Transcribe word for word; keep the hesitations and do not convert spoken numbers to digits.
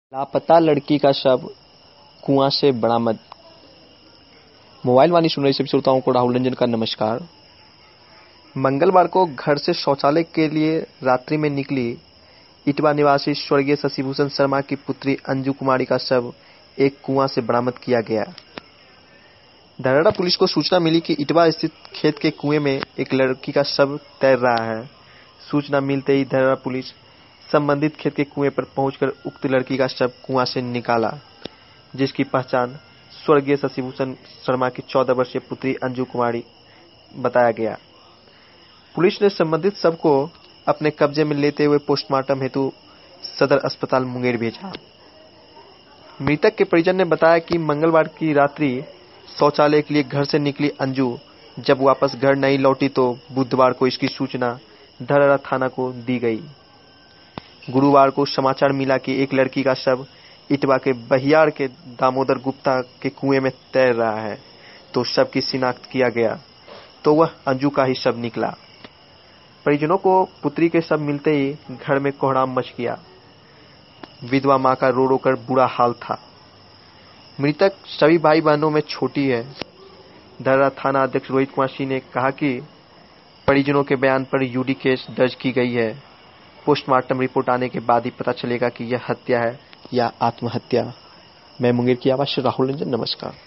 लापता लड़की का शव कुआं से बरामद। मोबाइल वाणी सुन रहे सभी श्रोताओं को राहुल रंजन का नमस्कार। मंगलवार को घर से शौचालय के लिए रात्रि में निकली इटवा निवासी स्वर्गीय शशिभूषण शर्मा की पुत्री अंजू कुमारी का शव एक कुआं से बरामद किया गया। धरहरा पुलिस को सूचना मिली कि इटवा स्थित खेत के कुएं में एक लड़की का शव तैर रहा है। सूचना मिलते ही धरहरा पुलिस संबंधित खेत के कुएं पर पहुंचकर उक्त लड़की का शव कुआं से निकाला, जिसकी पहचान स्वर्गीय शशिभूषण शर्मा की चौदह वर्षीय पुत्री अंजू कुमारी बताया गया। पुलिस ने संबंधित शव को अपने कब्जे में लेते हुए पोस्टमार्टम हेतु सदर अस्पताल मुंगेर भेजा। मृतक के परिजन ने बताया कि मंगलवार की रात्रि शौचालय के लिए घर से निकली अंजू जब वापस घर नहीं लौटी तो बुधवार को इसकी सूचना धरहरा थाना को दी गई। गुरुवार को समाचार मिला कि एक लड़की का शव इटवा के बहियार के दामोदर गुप्ता के कुएं में तैर रहा है, तो शव की शिनाख्त किया गया तो वह अंजू का ही शव निकला। परिजनों को पुत्री के शव मिलते ही घर में कोहराम मच गया। विधवा मां का रो रो कर बुरा हाल था। मृतक सभी भाई बहनों में छोटी है। धरहरा थाना अध्यक्ष रोहित कुमार सिंह ने कहा कि परिजनों के बयान पर यूडी केस दर्ज की गई है। पोस्टमार्टम रिपोर्ट आने के बाद ही पता चलेगा कि यह हत्या है या आत्महत्या। मैं मुंगेर की आवाज से राहुल रंजन, नमस्कार।